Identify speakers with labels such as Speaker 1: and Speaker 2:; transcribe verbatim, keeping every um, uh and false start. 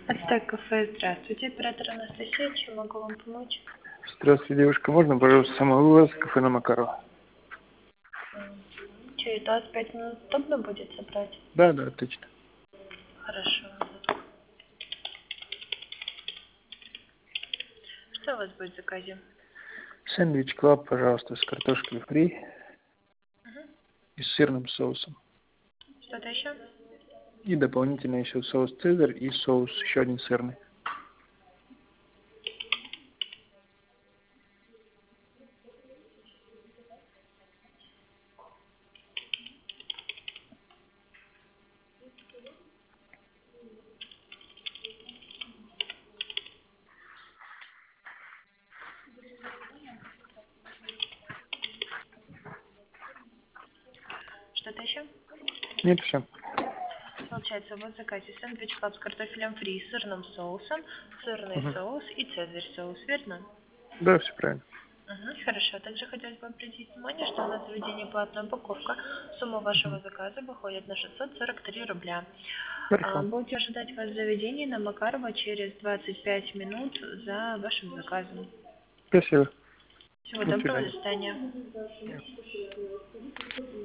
Speaker 1: Ацтек кафе, здравствуйте, оператор Анастасия, чем могу вам помочь?
Speaker 2: Здравствуйте, девушка. Можно, пожалуйста, самовывоз кафе на Макарова?
Speaker 1: Через двадцать пять минут удобно будет собрать?
Speaker 2: Да, да, отлично.
Speaker 1: Хорошо. Что у вас будет в заказе?
Speaker 2: Сэндвич клаб, пожалуйста, с картошкой фри
Speaker 1: Угу.
Speaker 2: и с сырным соусом.
Speaker 1: Что-то еще?
Speaker 2: И дополнительно еще соус цезарь и соус еще один сырный.
Speaker 1: Что-то еще?
Speaker 2: Нет, все.
Speaker 1: Получается, у вас в заказе сэндвич клаб с картофелем фри, сырным соусом, сырный
Speaker 2: Угу.
Speaker 1: соус и цезарь соус, верно?
Speaker 2: Да, все правильно.
Speaker 1: Угу, хорошо. Также хотелось бы обратить внимание, что у нас в заведении платная упаковка. Сумма вашего
Speaker 2: Угу.
Speaker 1: заказа выходит на шестьсот сорок три рубля. А,
Speaker 2: Хорошо.
Speaker 1: будете ожидать вас в заведении на Макарова через двадцать пять минут за вашим заказом.
Speaker 2: Спасибо.
Speaker 1: Всего
Speaker 2: До
Speaker 1: доброго, до
Speaker 2: свидания.
Speaker 1: свидания.